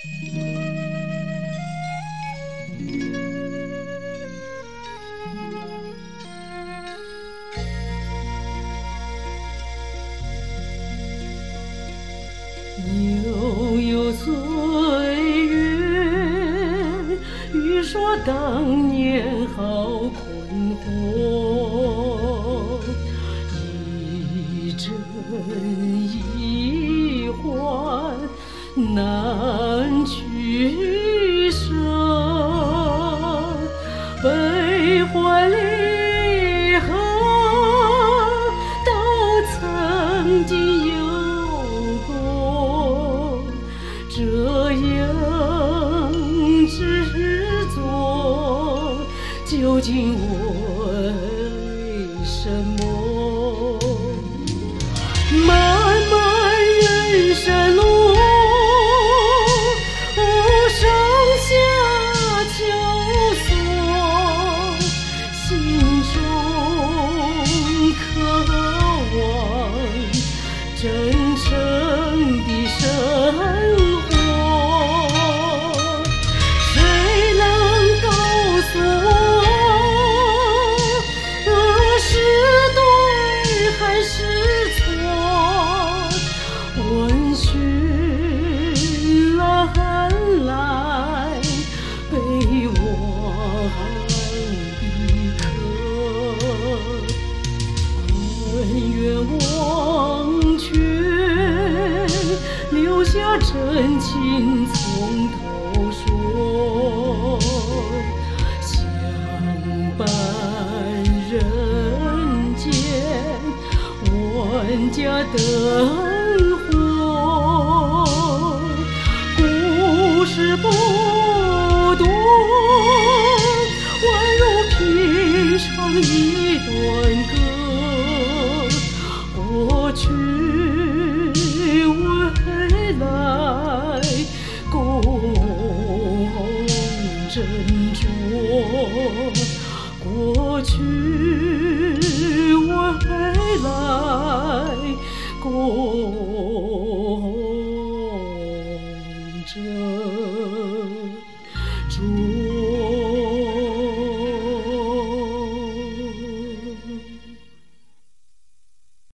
悠悠岁月，欲说当年好困惑，一真一幻难取舍，悲欢离合都曾经有过，这样执着究竟为什么？漫漫人生路，无上下求索，心中渴望真诚的生活。谁能告诉我是对还是错？问询蓝来悲望的客，恩怨忘却，留下真情从头说。相伴人间，万家灯火，故事不多，宛如平常一段歌。过去未来共斟酌，过去未来共斟酌。